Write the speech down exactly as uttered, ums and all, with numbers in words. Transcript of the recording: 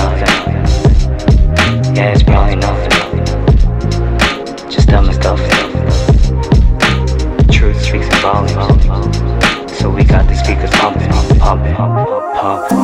nothing. Yeah, it's probably nothing. Just dumb stuff. Truth speaks in volumes. So we got the speakers pumping, pumping, pump, pump.